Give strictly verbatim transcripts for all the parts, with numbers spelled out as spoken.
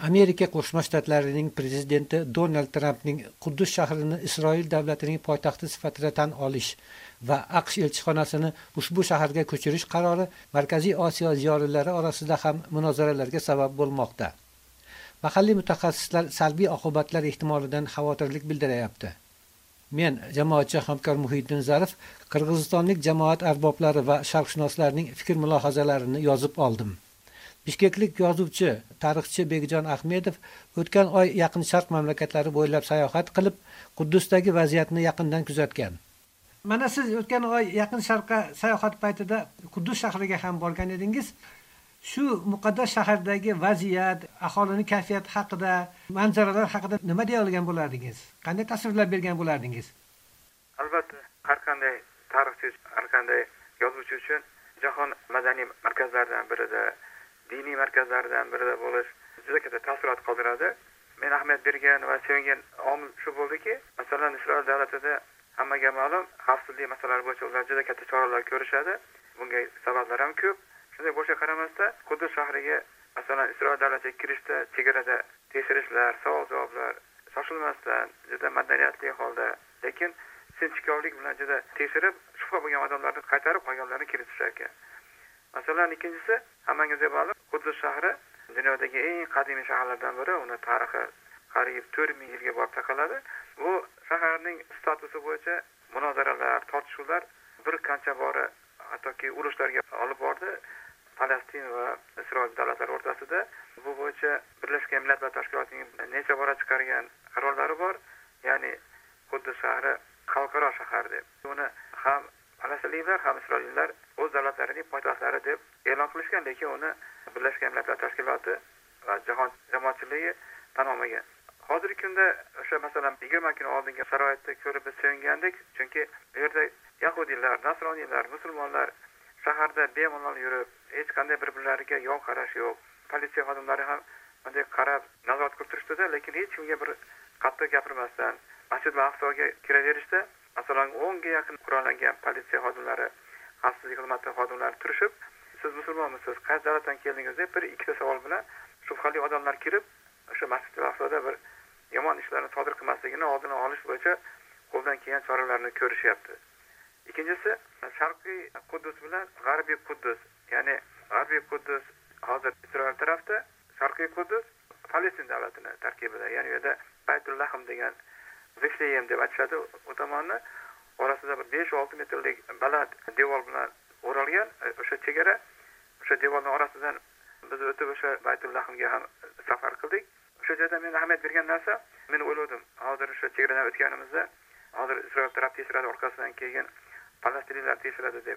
Amerika Qo'shma Shtatlarining prezidenti Donald Trampning Quddus shahrini Isroil davlatining poytaxti sifatida tan olish va AQSh elchixonasini ushbu shaharga ko'chirish qarori Markaziy Osiyo ziyoralari orasida ham munozaralarga sabab bo'lmoqda. Mahalliy mutaxassislar salbiy oqibatlar ehtimolidan xavotirlik bildiryapti. Men jamoatchi hamkor Muhiddin Zarif Qirg'izistonlik jamoat arboblari va sharqshunoslarning fikr mulohazalarini yozib oldim. Bishkeklik yozuvchi, tarixchi Begjon Ahmedov o'tgan oy Yaqin Sharq mamlakatlari bo'ylab sayohat qilib, Quddusdagi vaziyatni yaqindan kuzatgan. Mana siz o'tgan oy Yaqin Sharqqa sayohat paytida Quddus shahriga ham borgan edingiz. Shu muqaddas shahardagi vaziyat, aholining kayfiyati haqida, manzaralar haqida nima deya olgan bo'lardingiz? Qanday tasvirlar bergan bo'lardingiz? Albatta, har qanday tarixchi, har qanday yozuvchi uchun jahon madaniy markazlaridan birida, diniy markazlardan birida bo'lish juda katta taassurot qoldiradi. Men ahamiyat bergan va sevingan omil shu bo'ldiki, masalan, Isroil davlatida hammaga ma'lum, xavfsizlik masalalari bo'yicha ular juda katta choralar ko'rishadi. Bunga sabablar ham ko'p. Shunday bo'lishiga qaramasdan, Quddus shahriga masalan Isroil davlatiga kirishda chegarada tekshirishlar, savol-javoblar shoshilmasdan, juda madaniyatli holda, lekin sinchkovlik bilan juda tekshirib, shubha bo'lgan odamlarni qaytarib qolganlarni kiritishar ekan. Masalan, ikkinchisi, hammangizga ma'lum, Quddus shahri dunyodagi eng qadimiy shaharlardan biri, uni tarixi qariyb to'rt ming yilga borib taqaladi. Bu shaharning statusi bo'yicha munozaralar, tortishuvlar bir qancha bora hattoki urushlarga olib bordi. Falastin va Isroil davlatlari o'rtasida bu bo'yicha Birlashgan Millatlar Tashkilotining necha bora chiqargan qarorlari bor. Ya'ni Quddus shahri xalqaro shahar deb. Uni ham falastinliklar ham isroilliklar o'z davlatlarining poytaxtlari deb e'lon qilishgan, lekin uni Birlashgan Millatlar Tashkiloti va jahon jamoatchiligi tan olmagan. Hozirgi kunda o'sha masalan yigirma kun oldingi sharoitni ko'rib biz sevingandik, chunki bu yerda yahudiylar, nasroniylar, musulmonlar shaharda bemalol yurib, hech qanday bir-birlariga yon qarash yo'q. Politsiya xodimlari ham bunday qarab nazorat qilib turishdi, lekin hech kimga bir qattiq gapirmasdan Masjid al-Aqsoga kiraverishda, masalan, o'n ga yaqin qurollangan politsiya xodimlari, xavfsizlik xizmati xodimlari turishib, siz musulmonmisiz, qaysi davlatdan keldingiz deb bir ikkita savol bilan shubhali odamlar kirib, o'sha Masjid al-Aqsoda bir yomon ishlarni sodir qilmasligini oldini olish bo'yicha qo'ldan kelgan choralarni ko'rishyapti. Ikkinchisi, Sharqiy Quddus bilan G'arbiy Quddus, ya'ni G'arbiy Quddus hozir Isroil tarafda, Sharqiy Quddus Falastin davlatining tarkibida, ya'ni u yerda Baytul Lahm degan Veshleym deb aytishadi, u tomonni orasida bir besh olti metrlik baland devor bilan o'ralgan o'sha chegara, o'sha devorning orasidan biz o'tib o'sha Baytul Lahmga ham safar qildik. O'sha joyda men ahamiyat bergan narsa, men o'yladim, hozir o'sha chegaradan o'tganimizda, hozir Isroil taraf tekshiradi, orqasidan kelgan falastinliklar tekshiradi deb.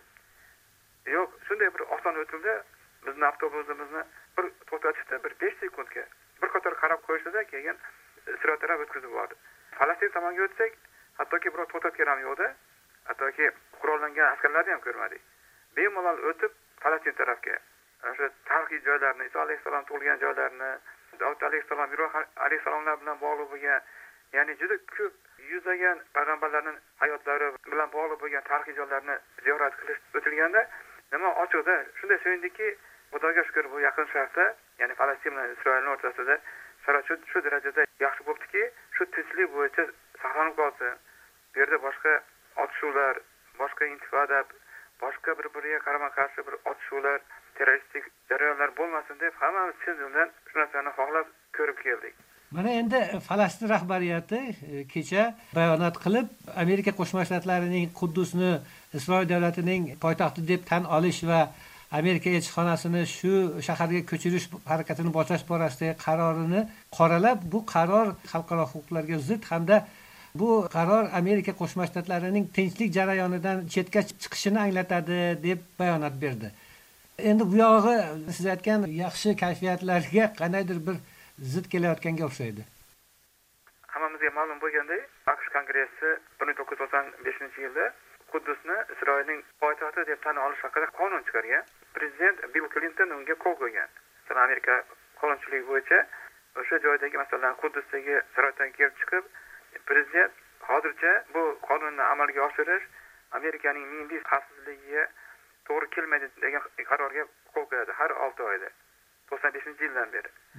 Yo'q, shunday bir oson o'tildi, bizni avtobusimizni bir to'xtatishda bir besh sekundga bir qator qarab qo'yishdi-da, keyin Isroil taraf o'tkazib yubordi. Falastin tomonga o'tsak, hattoki birov to'xtatgan ham yo'qda, hattoki qurollangan askarlarni ham ko'rmadik. Bemalol o'tib Falastin tarafga, o'sha tarixiy joylarni, Iso alayhissalom tug'ilgan joylarni, Davud alayhissalom, Ibrohim alayhissalomlar bilan bog'liq bo'lgan, ya'ni juda ko'p yuzlagan payg'ambarlarning hayotlari bilan bog'liq bo'lgan tarixiy joylarni ziyorat qilish o'tilganda, nima ochiqda shunday sevindikki, Xudoga shukr, bu Yaqin Sharqda, ya'ni Falastin bilan Isroilning o'rtasida sharoit shu darajada yaxshi bo'libdiki, shu tinchlik bo'yicha saqlanib qolsin. Bu yerda boshqa otishuvlar, boshqa intifada, boshqa bir-biriga qarama-qarshi bir otishuvlar, terroristik jarayonlar bo'lmasin deb hammamiz chin dildan shu narsani xohlab ko'rib keldik. Mana endi Falastin rahbariyati kecha bayonot qilib, Amerika Qo'shma Shtatlarining Quddusni Isroil davlatining poytaxti deb tan olish va Amerika elchixonasini shu shaharga ko'chirish harakatini boshlash borasidagi qarorini qoralab, bu qaror xalqaro huquqlarga zid hamda bu qaror Amerika Qo'shma Shtatlarining tinchlik jarayonidan chetga chiqishini anglatadi deb bayonot berdi. Endi bu yog'i siz aytgan yaxshi kayfiyatlarga qandaydir bir zid kelayotganga o'xshaydi. Hammamizga ma'lum bo'lgandek, AQSh Kongressi bir ming to'qqiz yuz to'qson beshinchi yilda Quddusni Isroilning poytaxti deb tan olish haqida qonun chiqargan. Prezident Bill Clinton unga qo'l qo'ygan. Masalan, Amerika qonunchiligi bo'yicha o'sha joydagi, masalan, Quddusdagi sharoitdan kelib chiqib, prezident hozircha bu qonunni amalga oshirish Amerikaning milliy xavfsizligiga to'g'ri kelmaydi degan qarorga qo'l qo'yadi har olti oyda. to'qson beshinchi yildan beri.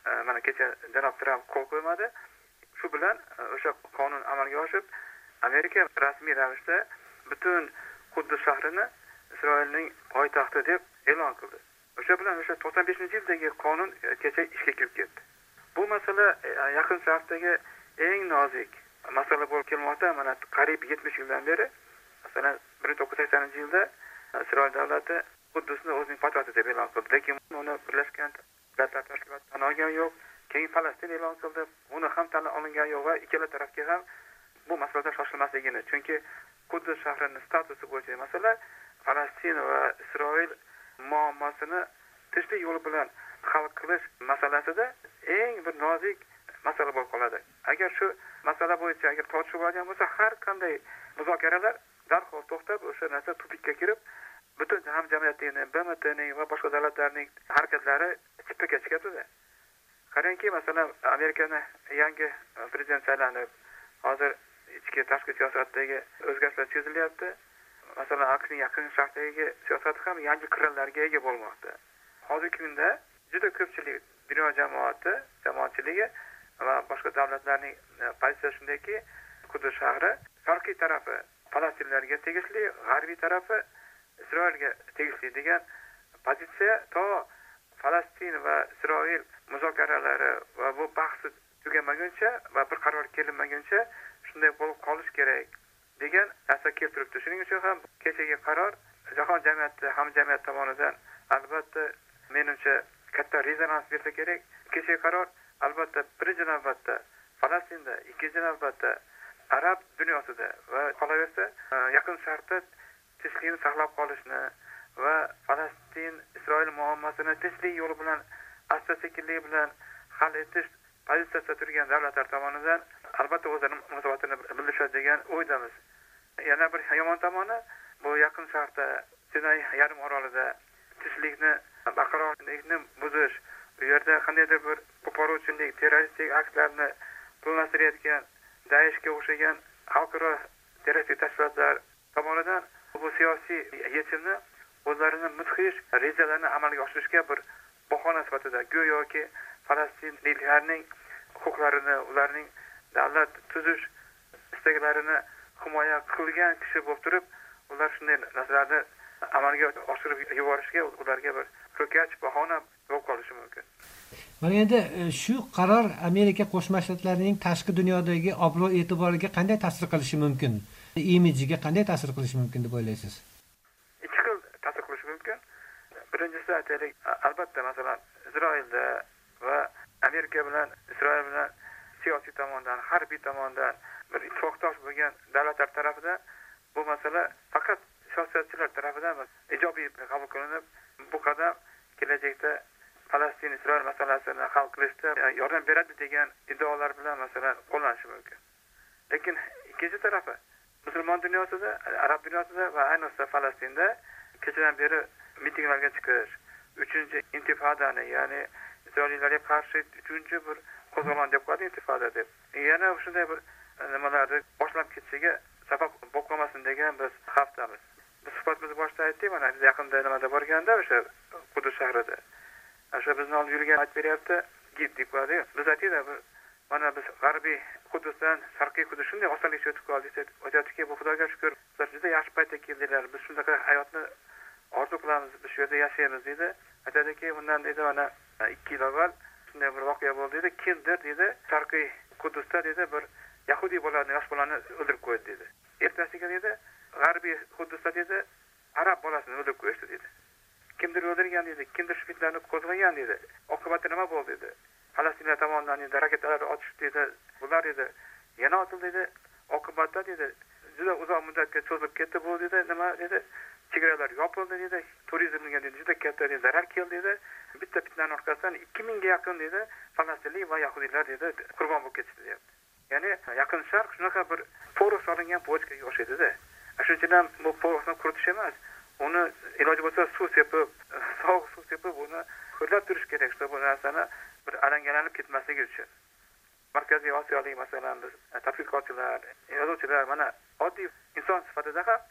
mana kecha janob Tramp qo'l qo'ymadi. Shu bilan o'sha qonun amalga oshib, Amerika rasmiy ravishda butun Quddus shahrini Isroilning poytaxti deb e'lon qildi. O'sha bilan o'sha to'qson beshinchi yildagi qonun kecha ishga kirib ketdi. Bu masala yaqin sharqdagi eng nozik masala bo'lib kelmoqda. Mana qariyb yetmish yildan beri, masalan bir ming to'qqiz yuz saksoninchi yilda Isroil davlati Quddusni o'zining poytaxti deb e'lon qildi. Lekin uni Birlashgan Davlatlar Tashkiloti tan olgan yo'q. Keyin Falastin e'lon qildi. Uni ham tan olingan yo'q va ikkala tarafga ham bu masalada shoshilmasligini. Chunki Quddus shahrining statusi bo'yicha masala Falastin va Isroil muammosini tinchlik yo'li bilan hal qilish masalasida eng bir nozik masala bo'lib qoladi. Agar shu masala bo'yicha agar tortishuv bo'lgan bo'lsa, har qanday muzokaralar darhol to'xtab, o'sha narsa tupikka kirib, butun hamjamiyatning, B M T'ning va boshqa davlatlarning harakatlari chippaga chiqadi. Qarangki, masalan, Amerikaning yangi prezident saylanib, hozir ichki tashqi siyosatdagi o'zgarishlar sezilyapti. Masalan, AQShning yaqin sharqdagi siyosati ham yangi qirralarga ega bo'lmoqda. Hozirgi kunda juda ko'pchilik dunyo jamoati, jamoatchiligi va boshqa davlatlarning pozitsiyasi shundayki, Quddus shahri sharqiy tarafi falastinlarga tegishli, g'arbiy tarafi Isroilga tegishli degan pozitsiya to Falastin va Isroil muzokaralari va bu bahsi tugamaguncha va bir qaror kelinmaguncha shunday bo'lib qolish kerak degan narsa keltiribdi. Shuning uchun ham kechagi qaror jahon jamiyati, hamjamiyat tomonidan albatta menimcha katta rezonans bersa kerak. Kechagi qaror albatta birinchi navbatda Falastinda, ikkinchi navbatda arab dunyosida va qolaversa yaqin sharqda tinchlikni saqlab qolishni va Falastin Isroil muammosini tinchlik yo'li bilan asta-sekinlik bilan hal etish pozitsiyasida turgan davlatlar tomonidan albatta o'zlarining munosabatini bildirishadi degan o'ydamiz. Yana bir yomon tomoni bu yaqin sharqda Sinay yarim orolida tinchlikni, barqarorlikni buzish, u yerda qandaydir bir qo'poruvchilik, terroristik aktlarni qo'llashtirayotgan Daeshga o'xshagan xalqaro terroristik tashkilotlar tomonidan bu siyosiy yechimni o'zlarini mudhish rejalarini amalga oshirishga bir bahona sifatida go'yoki falastinliklarning huquqlarini, ularning davlat tuzish istaklarini himoya qilgan kishi bo'lib turib, ular shunday narsalarni amalga oshirib yuborishga ularga bir ko'kach bahona bo'lib qolishi mumkin. Mana endi shu qaror Amerika Qo'shma Shtatlarining tashqi dunyodagi obro' e'tiboriga qanday ta'sir qilishi mumkin? Imajiga qanday ta'sir qilishi mumkin deb o'ylaysiz? Ikki xil ta'sir qilishi mumkin. Birinchisi aytaylik, albatta masalan Isroilda va Amerika bilan Isroil bilan siyosiy tomondan, harbiy tomondan bir ittifoqdosh bo'lgan davlatlar tarafidan bu masala faqat siyosatchilar tarafidan ijobiy qabul qilinib, bu qadam kelajakda Falastin Isroil masalasini hal qilishda yordam beradi degan iddaolar bilan masalan qo'llanishi mumkin. Lekin ikkinchi tarafi musulmon dunyosida, arab dunyosida va ayniqsa Falastinda kechadan beri mitinglarga chiqish, uchinchi intifodani, ya'ni Isroillarga qarshi uchinchi bir qo'zg'olon deb qo'yadi intifoda deb. Yana shunday bir nimalarni boshlab ketishiga sabab bo'lib qolmasin degan biz xavfdamiz. Biz suhbatimizni boshida aytdik, mana yaqinda nimada borganda o'sha Quddus shahrida. O'sha bizni olib yurgan aytib beryapti, gid deb qo'yadi. Biz aytdik, mana biz g'arbiy Quddusdan sharqiy Quddus shunday osonlikcha o'tib qoldik deb aytadiki, bu Xudoga shukr, ular juda yaxshi paytda keldilar. Biz shunaqa hayotni orzu qilamiz, biz shu yerda yashaymiz dedi. Aytadiki, bundan dedi mana ikki yil avval shunday bir voqea bo'ldi dedi. Kimdir dedi, sharqiy Quddusda dedi bir yahudiy bolani, yosh bolani o'ldirib qo'ydi dedi. Ertasiga dedi, g'arbiy Quddusda dedi, arab bolasini o'ldirib qo'yishdi dedi. Kimdir o'ldirgan dedi, kimdir shu fitnani qo'zg'agan dedi. Oqibati nima bo'ldi dedi. Falastinlar tomonidan dedi, raketalar otish dedi. Bular dedi, yana otildi dedi. Oqibatda dedi, juda uzoq muddatga cho'zilib ketdi bu dedi. Nima dedi? Chegaralar yopildi dedi. Turizmga dedi juda katta zarar keldi dedi. Bitta fitnaning orqasidan ikki mingga yaqin dedi falastinlik va yahudiylar dedi qurbon bo'lib ketdi deyapti. Ya'ni yaqin sharq shunaqa bir porus solingan pochkaga o'xshaydi-da. Shuning ham bu porusni quritish emas, uni iloji bo'lsa suv sepib, sovuq suv sepib uni hurlab turish kerak, bu narsani bir alangalanib ketmasligi uchun. Markaziy Osiyolik masalan biz tadqiqotchilar, yozuvchilar mana oddiy inson sifatida ham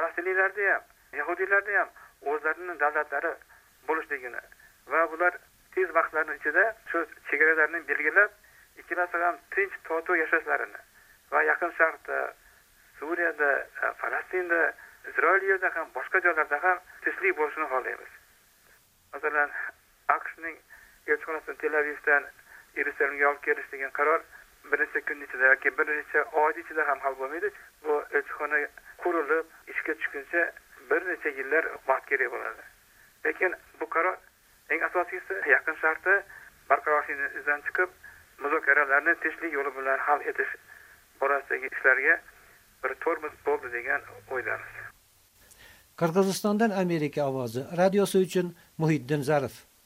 falastinliklarda ham, yahudiylarda ham o'zlarining davlatlari bo'lishligini va bular tez vaqtlarning ichida shu chegaralarni belgilab, ikkalasi ham tinch totuv yashashlarini va Yaqin Sharqda, Suriyada, Falastinda, Isroilda ham boshqa joylarda ham tinchlik bo'lishini xohlaymiz. Masalan, AQShning elchixonasini Tel Avivdan Yerusalimga olib kelish degan qaror bir necha kun ichida yoki bir necha oy ichida ham hal bo'lmaydi. Bu elchixona qurilib, ishga tushguncha bir necha yillar vaqt kerak bo'ladi. Lekin bu qaror eng asosiysi Yaqin Sharqda barqarorlikni izdan chiqib, muzokaralarni tinchlik yo'li bilan hal etish borasidagi ishlarga bir tormoz bo'ldi degan o'ydamiz. Qirg'izistondan Amerika ovozi radiosi uchun Muhiddin Zarif.